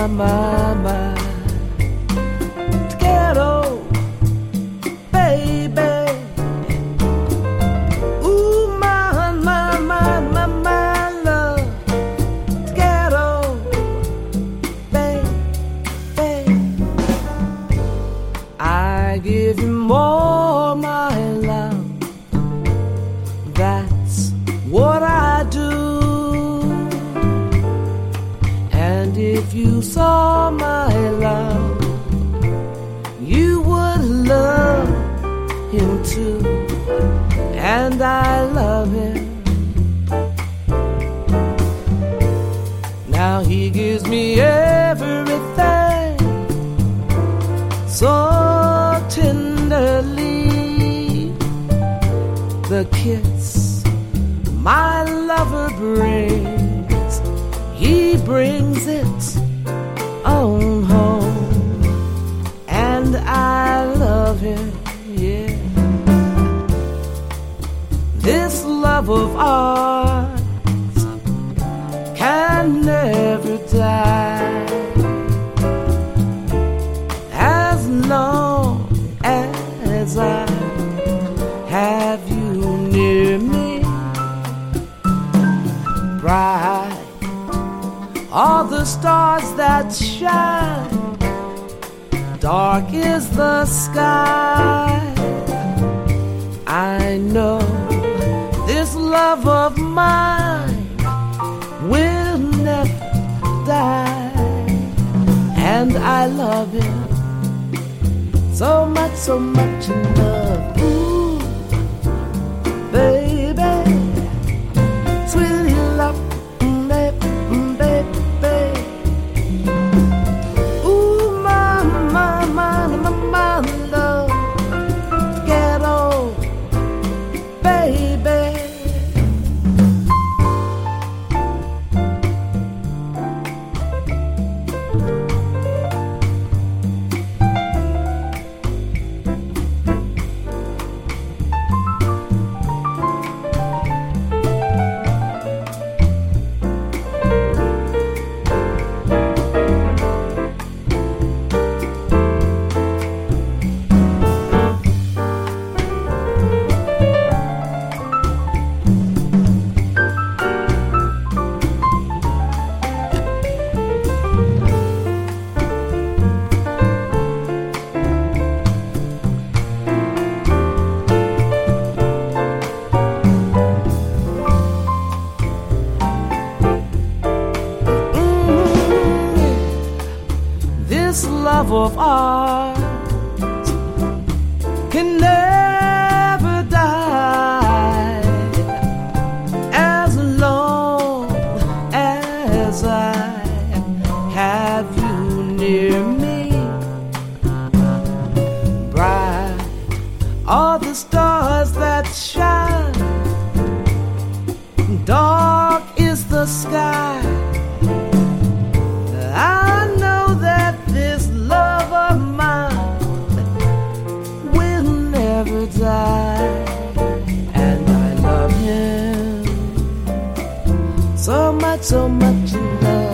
my. Ghetto, baby. Ooh, my love. Ghetto, baby. I give you more, my love. That's what I do. And if you saw my love, you would love him too. And I love him. Now he gives me everything so tenderly. The kiss my lover brings, he brings it on home. And I love him, yeah. This love of ours can never die, as long as I have you near me. Bright are the stars that shine, dark is the sky. I know this love of mine will never die, and I love him so much in love. Ooh, baby, sweet love, baby. Ooh, my love, ghetto, baby. This love of ours can never die, as long as I have you near me. Bright are the stars that shine, dark is the sky. I know that this love of mine will never die, and I love him so much in love.